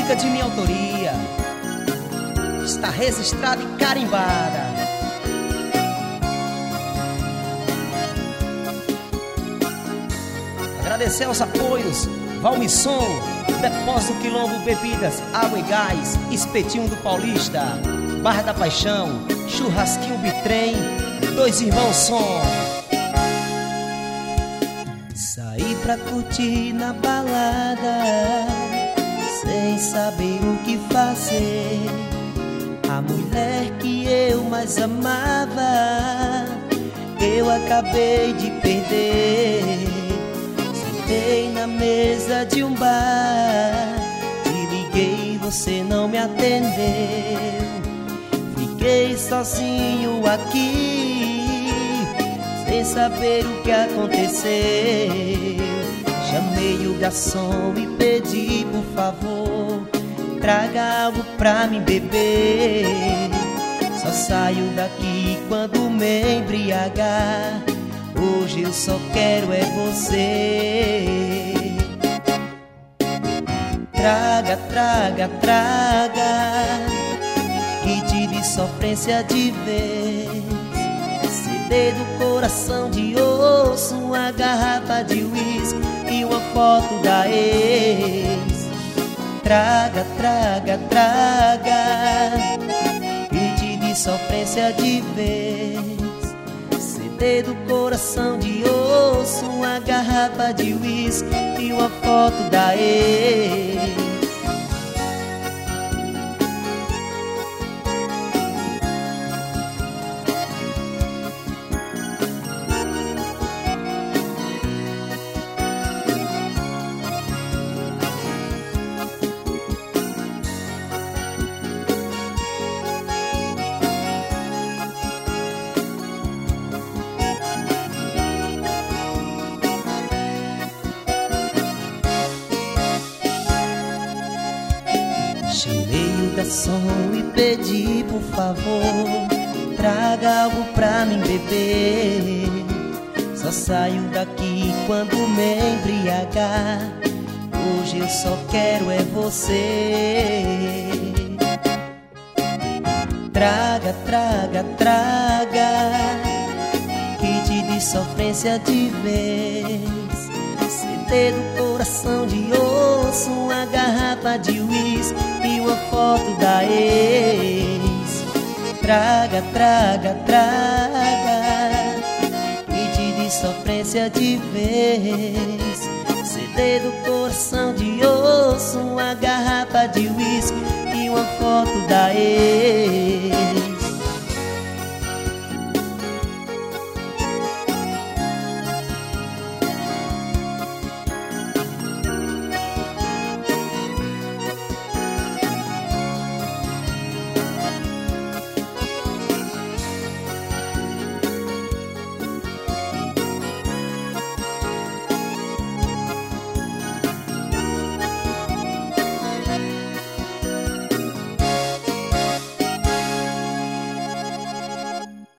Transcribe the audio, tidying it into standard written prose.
música de minha autoria, está registrada e carimbada. Agradecer aos apoios Valmisson, Depósito Quilombo Bebidas, Água e Gás, Espetinho do Paulista, Barra da Paixão, Churrasquinho Bitrem, Dois Irmãos Som. Saí pra curtir na balada, sem saber o que fazer. A mulher que eu mais amava, eu acabei de perder. Sentei na mesa de um bar, te liguei, você não me atendeu. Fiquei sozinho aqui, sem saber o que aconteceu. Chamei o garçom e pedi, por favor, traga algo pra mim beber. Só saio daqui quando me embriagar. Hoje eu só quero é você. Traga, traga, traga, kit de sofrência de vez, CD do coração de osso, uma garrafa de uísque e uma foto da ex. Traga, traga, traga, kit de sofrência de vez, CD do coração de osso, uma garrafa de uísque e uma foto da ex. Chamei o garçom e pedi, por favor, traga algo pra mim beber. Só saio daqui quando me embriagar. Hoje eu só quero é você. Traga, traga, traga, kit de sofrência de vez, CD do coração de osso, uma garrafa de uísque e uma foto da ex. Traga, traga, traga, kit de sofrência de vez, CD do coração de osso, uma garrafa de uísque e uma foto da ex.